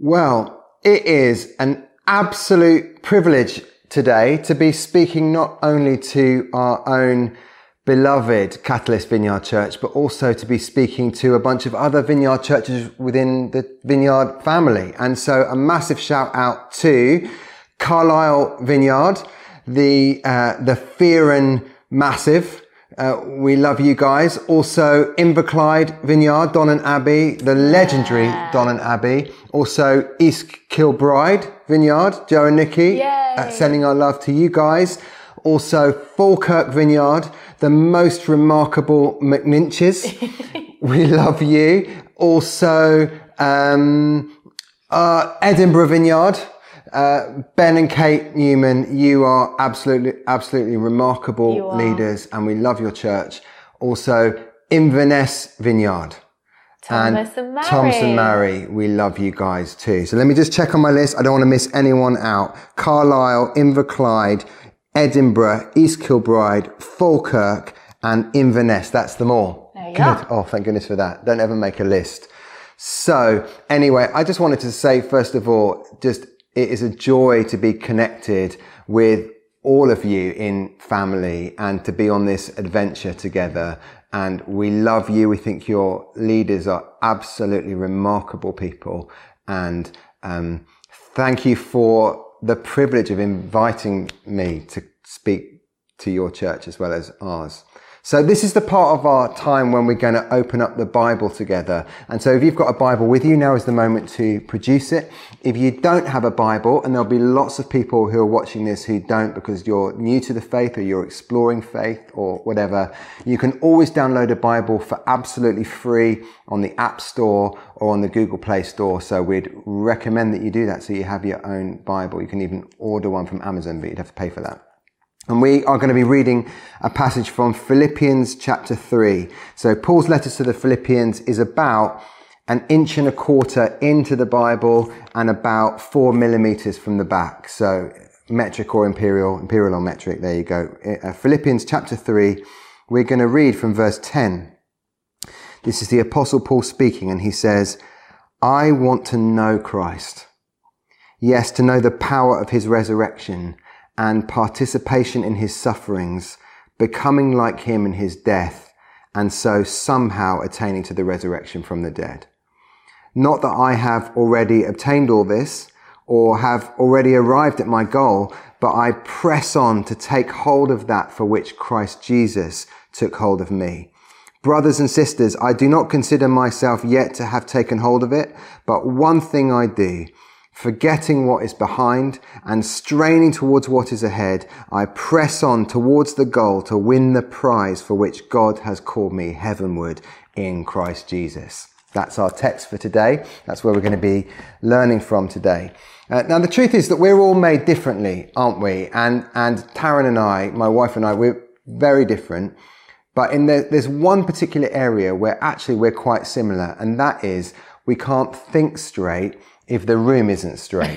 Well, it is an absolute privilege today to be speaking not only to our own beloved Catalyst Vineyard Church, but also to be speaking to a bunch of other Vineyard churches within the Vineyard family. And so a massive shout out to Carlisle Vineyard, the Fearon Massive. We love you guys. Also Inverclyde Vineyard, Donnan Abbey, the legendary Donnan Abbey. Also East Kilbride Vineyard, Joe and Nikki, sending our love to you guys. Also Falkirk Vineyard, the most remarkable McNinches. We love you. Also Edinburgh Vineyard. Ben and Kate Newman, you are absolutely remarkable leaders, and we love your church. Also, Inverness Vineyard. Thomas and Mary, we love you guys too. So let me just check on my list. I don't want to miss anyone out. Carlisle, Inverclyde, Edinburgh, East Kilbride, Falkirk, and Inverness. That's them all. There you go. Oh, thank goodness for that. Don't ever make a list. So anyway, I just wanted to say, first of all, it is a joy to be connected with all of you in family and to be on this adventure together. And we love you. We think your leaders are absolutely remarkable people. And thank you for the privilege of inviting me to speak to your church as well as ours. So this is the part of our time when we're going to open up the Bible together. And so if you've got a Bible with you, now is the moment to produce it. If you don't have a Bible, and there'll be lots of people who are watching this who don't because you're new to the faith or you're exploring faith or whatever, you can always download a Bible for absolutely free on the App Store or on the Google Play Store. So we'd recommend that you do that so you have your own Bible. You can even order one from Amazon, but you'd have to pay for that. And we are going to be reading a passage from Philippians chapter 3. So Paul's letter to the Philippians is about 1.25 inches into the Bible and about 4 millimeters from the back. So metric or imperial or metric. There you go. Philippians chapter 3. We're going to read from verse 10. This is the Apostle Paul speaking, and he says, I want to know Christ. Yes, to know the power of his resurrection and participation in his sufferings, becoming like him in his death, and so somehow attaining to the resurrection from the dead. Not that I have already obtained all this, or have already arrived at my goal, but I press on to take hold of that for which Christ Jesus took hold of me. Brothers and sisters, I do not consider myself yet to have taken hold of it, but one thing I do, forgetting what is behind and straining towards what is ahead, I press on towards the goal to win the prize for which God has called me heavenward in Christ Jesus. That's our text for today. That's where we're going to be learning from today. Now, the truth is that we're all made differently, aren't we? And Taryn and I, my wife and I, we're very different. But there's one particular area where actually we're quite similar, and that is we can't think straight if the room isn't straight.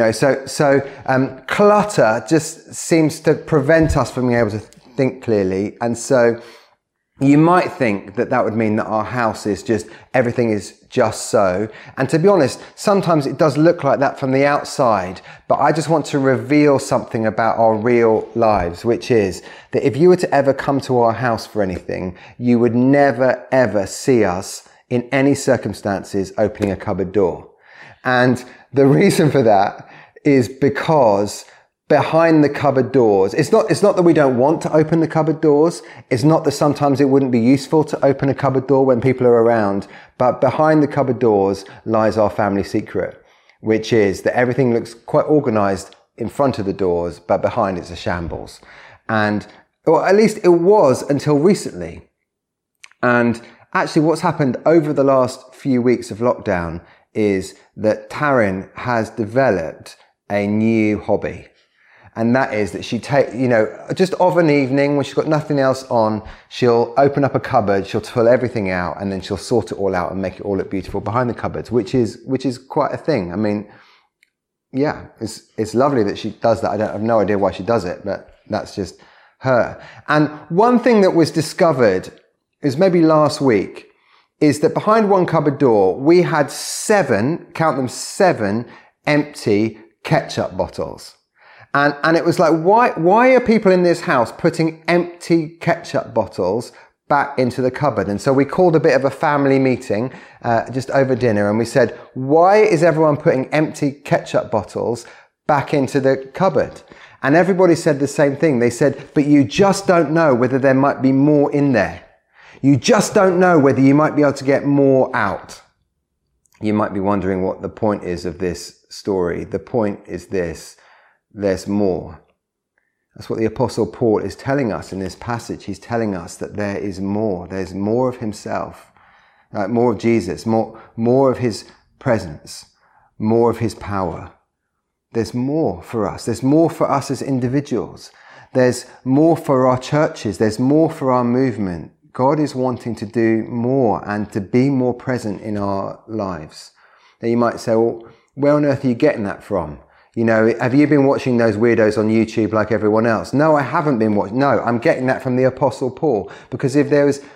So clutter just seems to prevent us from being able to think clearly. And so you might think that would mean that our house is just, everything is just so. And to be honest, sometimes it does look like that from the outside, but I just want to reveal something about our real lives, which is that if you were to ever come to our house for anything, you would never, ever see us in any circumstances opening a cupboard door. And the reason for that is because behind the cupboard doors, it's not that we don't want to open the cupboard doors. It's not that sometimes it wouldn't be useful to open a cupboard door when people are around. But behind the cupboard doors lies our family secret, which is that everything looks quite organized in front of the doors, but behind it's a shambles. And, or at least it was until recently. And actually what's happened over the last few weeks of lockdown is that Taryn has developed a new hobby. And that is that she just of an evening when she's got nothing else on, she'll open up a cupboard, she'll pull everything out, and then she'll sort it all out and make it all look beautiful behind the cupboards, which is quite a thing. I mean, yeah, it's lovely that she does that. I have no idea why she does it, but that's just her. And one thing that was discovered is maybe last week is that behind one cupboard door, we had 7, count them, 7 empty ketchup bottles. And it was like, why are people in this house putting empty ketchup bottles back into the cupboard? And so we called a bit of a family meeting, just over dinner, and we said, why is everyone putting empty ketchup bottles back into the cupboard? And everybody said the same thing. They said, but you just don't know whether there might be more in there. You just don't know whether you might be able to get more out. You might be wondering what the point is of this story. The point is this: there's more. That's what the Apostle Paul is telling us in this passage. He's telling us that there is more. There's more of himself, more of Jesus, more of his presence, more of his power. There's more for us. There's more for us as individuals. There's more for our churches. There's more for our movement. God is wanting to do more and to be more present in our lives. Now you might say, well, where on earth are you getting that from? You know, have you been watching those weirdos on YouTube like everyone else? No, I haven't been watching. No, I'm getting that from the Apostle Paul. Because if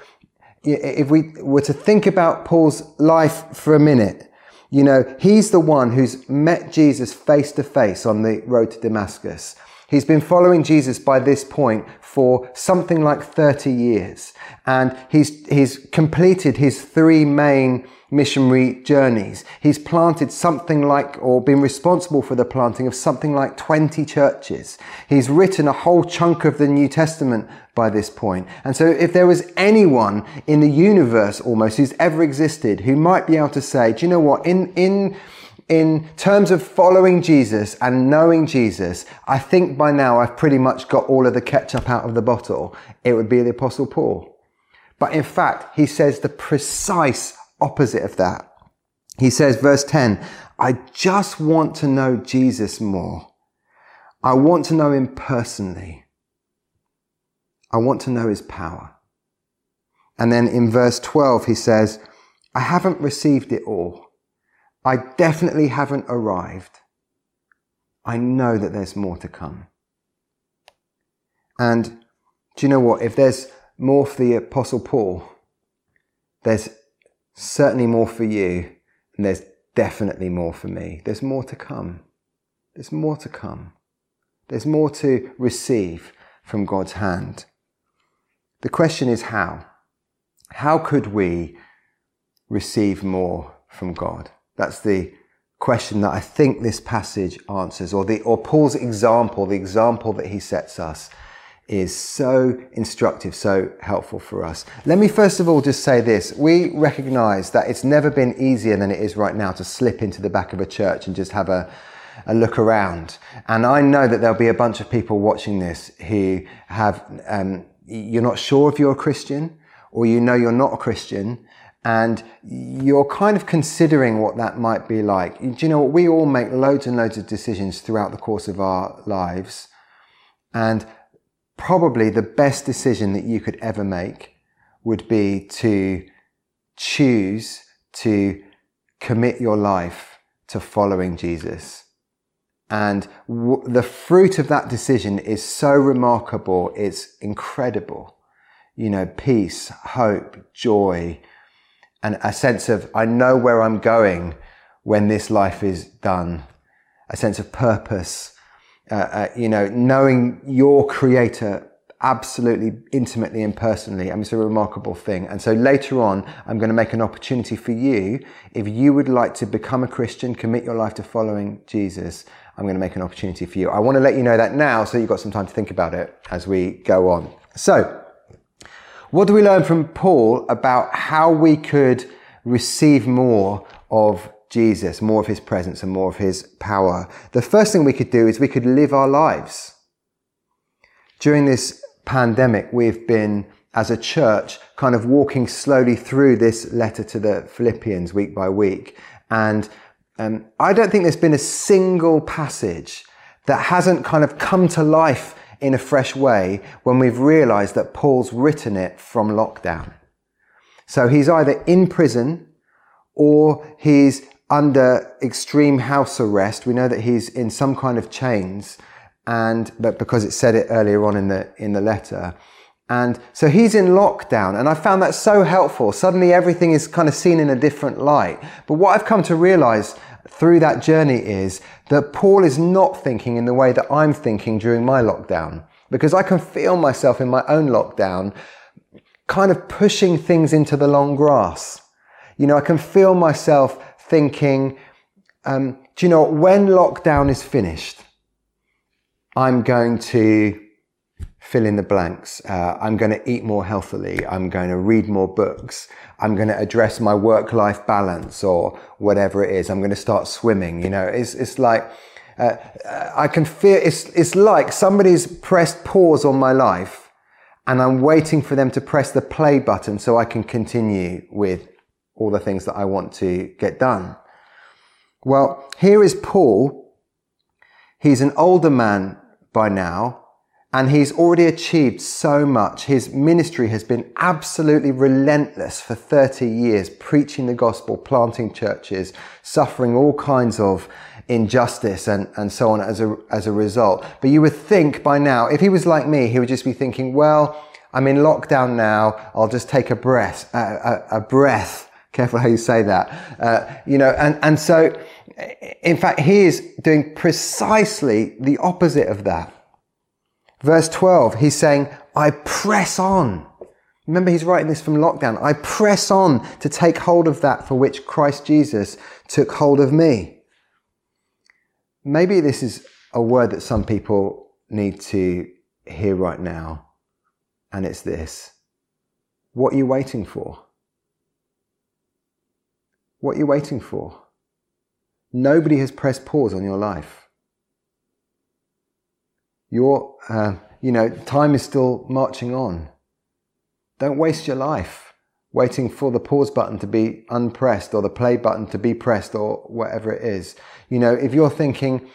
we were to think about Paul's life for a minute, you know, he's the one who's met Jesus face to face on the road to Damascus. He's been following Jesus by this point for something like 30 years. And he's completed his 3 main missionary journeys. He's planted something like, or been responsible for the planting of something like 20 churches. He's written a whole chunk of the New Testament by this point. And so if there was anyone in the universe almost who's ever existed who might be able to say, do you know what, in terms of following Jesus and knowing Jesus, I think by now I've pretty much got all of the ketchup out of the bottle, it would be the Apostle Paul. But in fact, he says the precise opposite of that. He says, verse 10, I just want to know Jesus more. I want to know him personally. I want to know his power. And then in verse 12, he says, I haven't received it all. I definitely haven't arrived. I know that there's more to come. And do you know what? If there's more for the Apostle Paul, there's certainly more for you, and there's definitely more for me. There's more to come. There's more to come. There's more to receive from God's hand. The question is how? How could we receive more from God? That's the question that I think this passage answers, or Paul's example, the example that he sets us, is so instructive, so helpful for us. Let me first of all just say this. We recognize that it's never been easier than it is right now to slip into the back of a church and just have a look around. And I know that there'll be a bunch of people watching this who have, you're not sure if you're a Christian, or you know you're not a Christian, and you're kind of considering what that might be like. Do you know what? We all make loads and loads of decisions throughout the course of our lives. And probably the best decision that you could ever make would be to choose to commit your life to following Jesus. And the fruit of that decision is so remarkable. It's incredible. You know, peace, hope, joy, and a sense of, I know where I'm going when this life is done. A sense of purpose, you know, knowing your Creator absolutely intimately and personally. I mean, it's a remarkable thing. And so later on, I'm going to make an opportunity for you. If you would like to become a Christian, commit your life to following Jesus, I'm going to make an opportunity for you. I want to let you know that now so you've got some time to think about it as we go on. So, what do we learn from Paul about how we could receive more of Jesus, more of his presence and more of his power? The first thing we could do is we could live our lives. During this pandemic, we've been, as a church, kind of walking slowly through this letter to the Philippians week by week. And I don't think there's been a single passage that hasn't kind of come to life in a fresh way when we've realized that Paul's written it from lockdown. So he's either in prison or he's under extreme house arrest. We know that he's in some kind of chains, but because it said it earlier on in the letter, And so he's in lockdown, and I found that so helpful. Suddenly everything is kind of seen in a different light. But what I've come to realize through that journey is that Paul is not thinking in the way that I'm thinking during my lockdown, because I can feel myself in my own lockdown kind of pushing things into the long grass. You know, I can feel myself thinking, do you know what? When lockdown is finished, I'm going to fill in the blanks. I'm going to eat more healthily. I'm going to read more books. I'm going to address my work-life balance or whatever it is. I'm going to start swimming. You know, it's like, I can feel, it's like somebody's pressed pause on my life and I'm waiting for them to press the play button so I can continue with all the things that I want to get done. Well, here is Paul. He's an older man by now, and he's already achieved so much. His ministry has been absolutely relentless for 30 years, preaching the gospel, planting churches, suffering all kinds of injustice and so on as a result. But you would think by now, if he was like me, he would just be thinking, well, I'm in lockdown now. I'll just take a breath. Careful how you say that. You know, and so, in fact, he is doing precisely the opposite of that. Verse 12, he's saying, I press on. Remember, he's writing this from lockdown. I press on to take hold of that for which Christ Jesus took hold of me. Maybe this is a word that some people need to hear right now. And it's this. What are you waiting for? What are you waiting for? Nobody has pressed pause on your life. Time is still marching on. Don't waste your life waiting for the pause button to be unpressed or the play button to be pressed or whatever it is. You know, if you're thinking,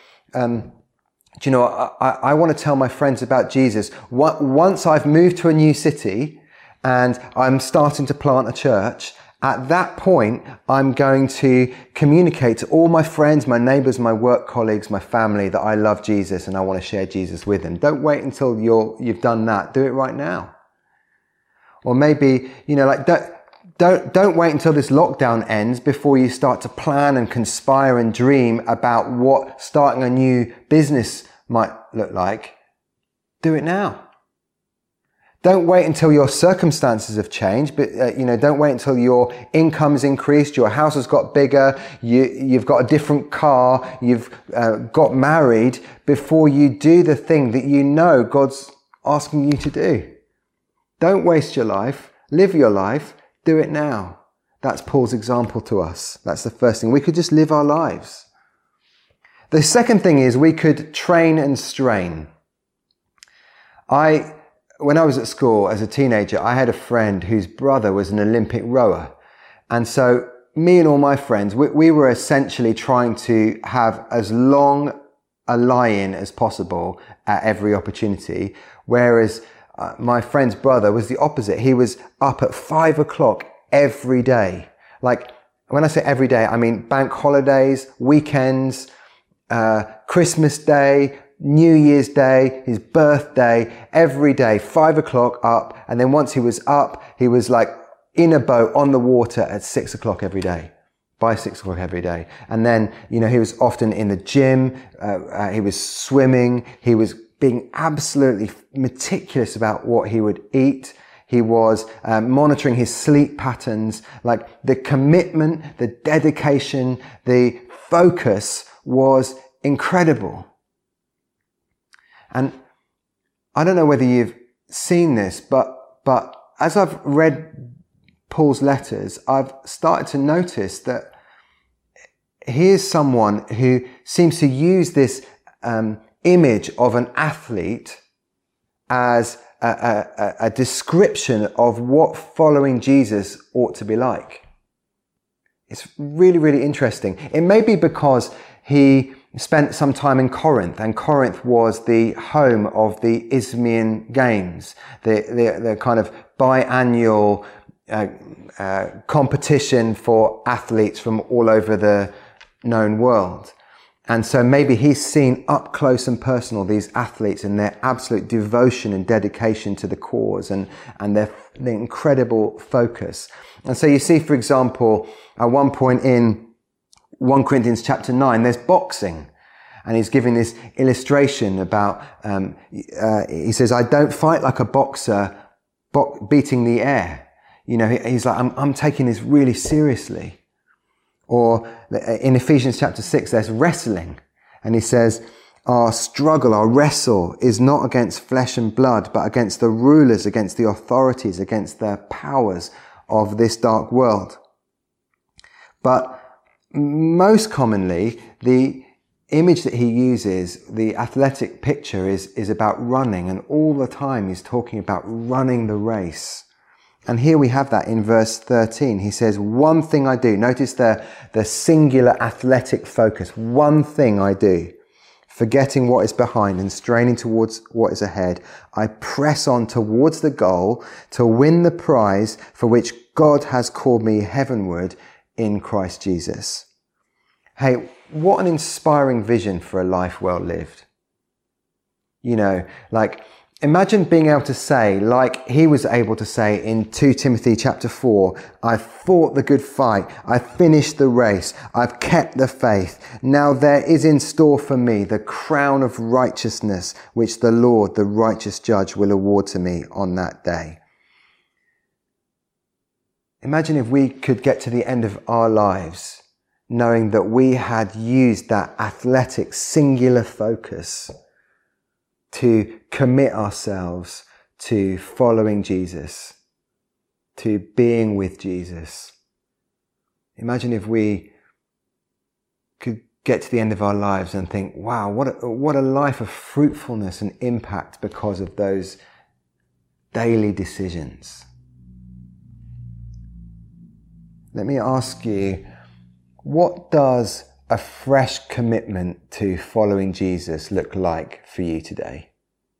I want to tell my friends about Jesus. Once I've moved to a new city and I'm starting to plant a church, at that point, I'm going to communicate to all my friends, my neighbors, my work colleagues, my family that I love Jesus and I want to share Jesus with them. Don't wait until you've done that. Do it right now. Or maybe, don't wait until this lockdown ends before you start to plan and conspire and dream about what starting a new business might look like. Do it now. Don't wait until your circumstances have changed, but don't wait until your income's increased, your house has got bigger, you've got a different car, you've got married before you do the thing that you know God's asking you to do. Don't waste your life, live your life, do it now. That's Paul's example to us. That's the first thing. We could just live our lives. The second thing is we could train and strain. When I was at school as a teenager, I had a friend whose brother was an Olympic rower. And so me and all my friends, we were essentially trying to have as long a lie-in as possible at every opportunity. Whereas my friend's brother was the opposite. He was up at 5 o'clock every day. Like when I say every day, I mean bank holidays, weekends, Christmas Day, New Year's Day, his birthday, every day, 5 o'clock up. And then once he was up, he was like in a boat on the water at 6 o'clock every day, by 6 o'clock every day. And then, he was often in the gym. He was swimming. He was being absolutely meticulous about what he would eat. He was monitoring his sleep patterns. Like the commitment, the dedication, the focus was incredible. And I don't know whether you've seen this, but as I've read Paul's letters, I've started to notice that he is someone who seems to use this image of an athlete as a description of what following Jesus ought to be like. It's really, really interesting. It may be because he spent some time in Corinth, and Corinth was the home of the Isthmian Games, the kind of biannual competition for athletes from all over the known world. And so maybe he's seen up close and personal these athletes and their absolute devotion and dedication to the cause and their incredible focus. And so you see, for example, at one point in 1 Corinthians chapter 9, there's boxing. And he's giving this illustration about, he says, I don't fight like a boxer beating the air. You know, he's like, I'm taking this really seriously. Or in Ephesians chapter 6, there's wrestling. And he says, our struggle, our wrestle is not against flesh and blood, but against the rulers, against the authorities, against the powers of this dark world. But most commonly, the image that he uses, the athletic picture, is about running. And all the time he's talking about running the race. And here we have that in verse 13. He says, one thing I do. Notice the singular athletic focus. One thing I do. Forgetting what is behind and straining towards what is ahead. I press on towards the goal to win the prize for which God has called me heavenward in Christ Jesus. Hey, what an inspiring vision for a life well lived. You know, like, imagine being able to say, like he was able to say in 2 Timothy chapter 4, I've fought the good fight, I've finished the race, I've kept the faith. Now there is in store for me the crown of righteousness, which the Lord, the righteous judge, will award to me on that day. Imagine if we could get to the end of our lives knowing that we had used that athletic singular focus to commit ourselves to following Jesus, to being with Jesus. Imagine if we could get to the end of our lives and think, wow, what a life of fruitfulness and impact because of those daily decisions. Let me ask you, what does a fresh commitment to following Jesus look like for you today?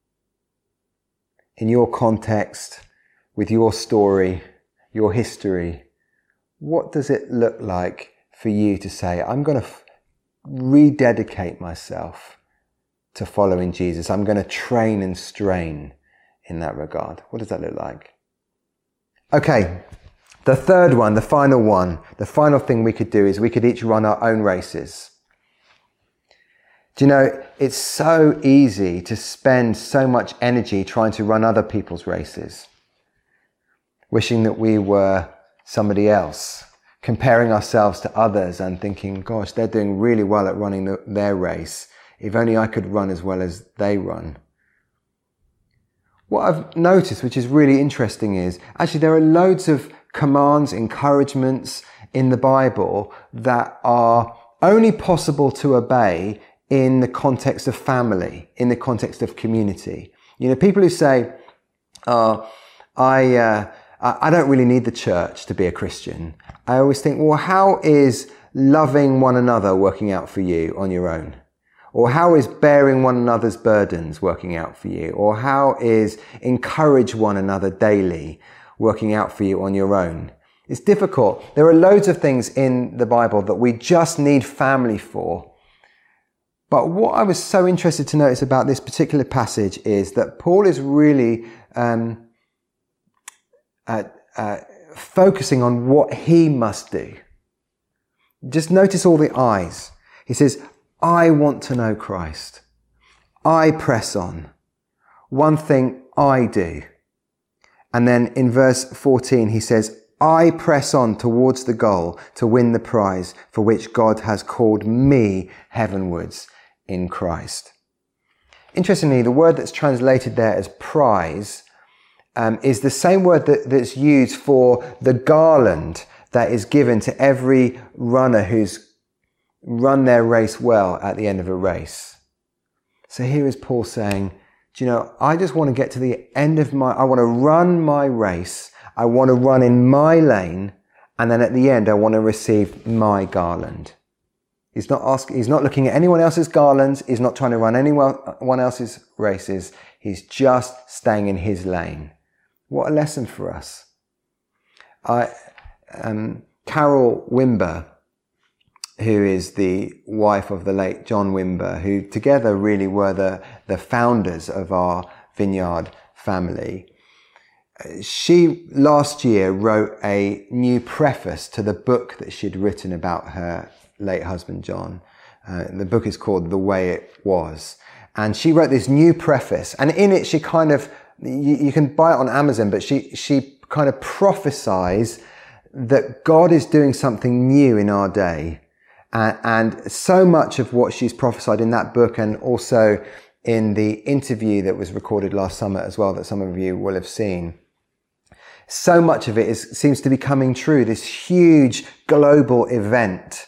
In your context, with your story, your history, what does it look like for you to say, I'm going to rededicate myself to following Jesus. I'm going to train and strain in that regard. What does that look like? Okay. The third one, the final thing we could do is we could each run our own races. Do you know, it's so easy to spend so much energy trying to run other people's races, wishing that we were somebody else, comparing ourselves to others and thinking, gosh, they're doing really well at running their race. If only I could run as well as they run. What I've noticed, which is really interesting, is actually there are loads of commands, encouragements in the Bible that are only possible to obey in the context of family, in the context of community. You know, people who say, I don't really need the church to be a Christian. I always think, well, how is loving one another working out for you on your own? Or how is bearing one another's burdens working out for you? Or how is encourage one another daily working out for you on your own? It's difficult. There are loads of things in the Bible that we just need family for. But what I was so interested to notice about this particular passage is that Paul is really focusing on what he must do. Just notice all the I's. He says, I want to know Christ. I press on. One thing I do. And then in verse 14, he says, I press on towards the goal to win the prize for which God has called me heavenwards in Christ. Interestingly, the word that's translated there as prize is the same word that's used for the garland that is given to every runner who's run their race well at the end of a race. So here is Paul saying, do you know, I just want to get to the end of I want to run my race. I want to run in my lane. And then at the end, I want to receive my garland. He's not looking at anyone else's garlands. He's not trying to run anyone else's races. He's just staying in his lane. What a lesson for us. Carol Wimber who is the wife of the late John Wimber, who together really were the founders of our Vineyard family. She last year wrote a new preface to the book that she'd written about her late husband John. The book is called The Way It Was. And she wrote this new preface, and in it she kind of, you can buy it on Amazon, but she kind of prophesies that God is doing something new in our day. And so much of what she's prophesied in that book, and also in the interview that was recorded last summer as well, that some of you will have seen, so much of it seems to be coming true. This huge global event,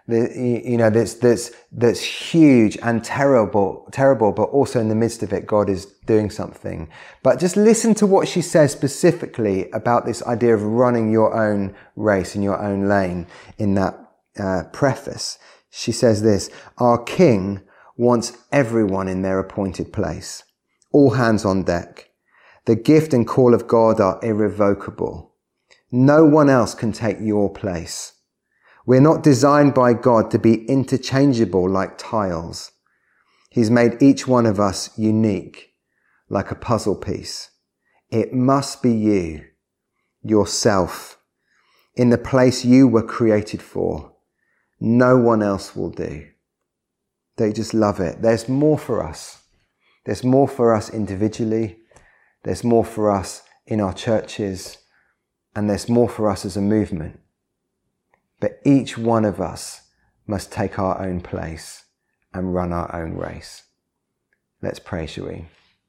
that's huge and terrible, but also in the midst of it, God is doing something. But just listen to what she says specifically about this idea of running your own race in your own lane in that preface. She says this: "Our King wants everyone in their appointed place. All hands on deck. The gift and call of God are irrevocable. No one else can take your place. We're not designed by God to be interchangeable like tiles. He's made each one of us unique, like a puzzle piece. It must be you, yourself, in the place you were created for. No one else will do." They just love it. There's more for us. There's more for us individually. There's more for us in our churches, and there's more for us as a movement. But each one of us must take our own place and run our own race. Let's pray, shall we?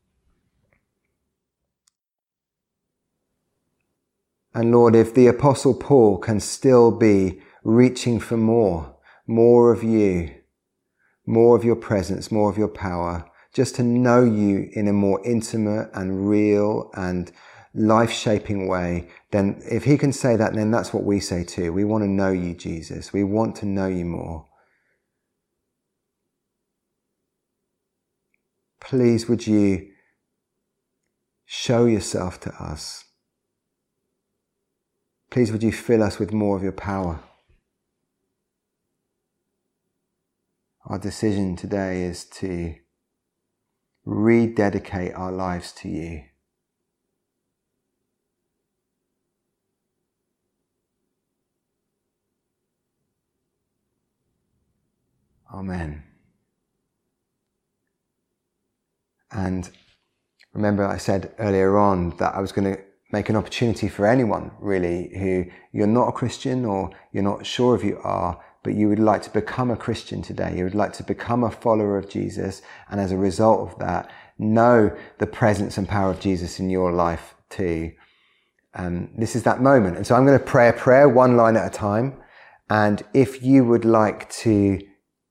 And Lord, if the Apostle Paul can still be reaching for more of you, more of your presence, more of your power, just to know you in a more intimate and real and life-shaping way, then if he can say that, then that's what we say too. We want to know you, Jesus. We want to know you more. Please, would you show yourself to us? Please, would you fill us with more of your power? Our decision today is to rededicate our lives to you. Amen. And remember, I said earlier on that I was going to make an opportunity for anyone really who you're not a Christian, or you're not sure if you are, but you would like to become a Christian today. You would like to become a follower of Jesus, and as a result of that, know the presence and power of Jesus in your life too. This is that moment. And so I'm going to pray a prayer one line at a time. And if you would like to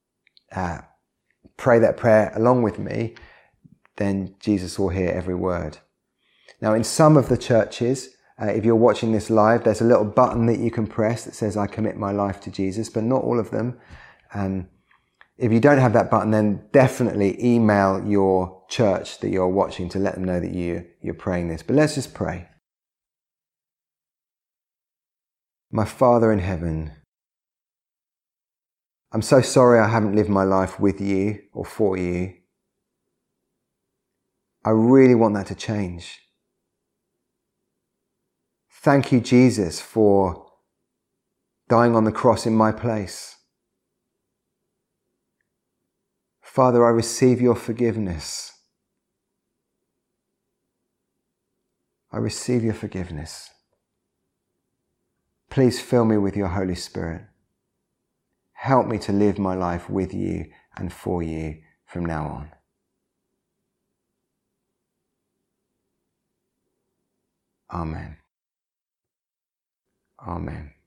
pray that prayer along with me, then Jesus will hear every word. Now, in some of the churches, if you're watching this live, there's a little button that you can press that says, "I commit my life to Jesus," but not all of them. If you don't have that button, then definitely email your church that you're watching to let them know that you're praying this. But let's just pray. My Father in heaven, I'm so sorry I haven't lived my life with you or for you. I really want that to change. Thank you, Jesus, for dying on the cross in my place. Father, I receive your forgiveness. I receive your forgiveness. Please fill me with your Holy Spirit. Help me to live my life with you and for you from now on. Amen. Amen.